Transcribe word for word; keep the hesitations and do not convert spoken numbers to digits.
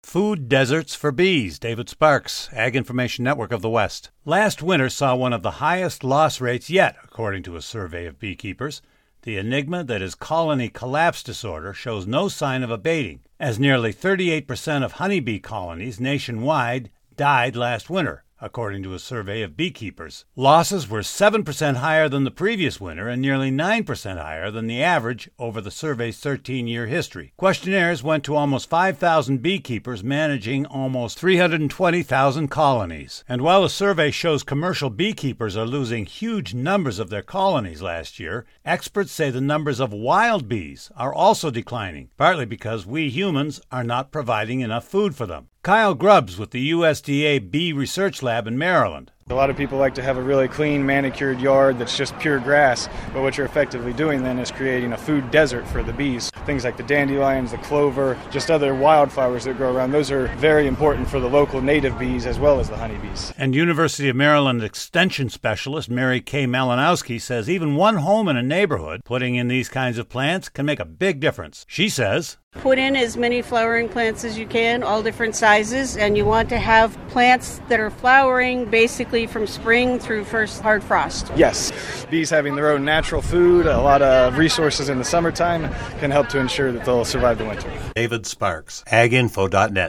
Food deserts for bees. David Sparks, Ag Information Network of the West. Last winter saw one of the highest loss rates yet, according to a survey of beekeepers. The enigma that is colony collapse disorder shows no sign of abating, as nearly thirty-eight percent of honeybee colonies nationwide died last winter, according to a survey of beekeepers. Losses were seven percent higher than the previous winter and nearly nine percent higher than the average over the survey's thirteen-year history. Questionnaires went to almost five thousand beekeepers managing almost three hundred twenty thousand colonies. And while the survey shows commercial beekeepers are losing huge numbers of their colonies last year, experts say the numbers of wild bees are also declining, partly because we humans are not providing enough food for them. Kyle Grubbs with the U S D A Bee Research Lab in Maryland. A lot of people like to have a really clean, manicured yard that's just pure grass, but what you're effectively doing then is creating a food desert for the bees. Things like the dandelions, the clover, just other wildflowers that grow around, those are very important for the local native bees as well as the honeybees. And University of Maryland Extension Specialist Mary Kay Malinowski says even one home in a neighborhood putting in these kinds of plants can make a big difference. She says, put in as many flowering plants as you can, all different sizes, and you want to have plants that are flowering basically from spring through first hard frost. Yes, bees having their own natural food, a lot of resources in the summertime can help to ensure that they'll survive the winter. David Sparks, ag info dot net.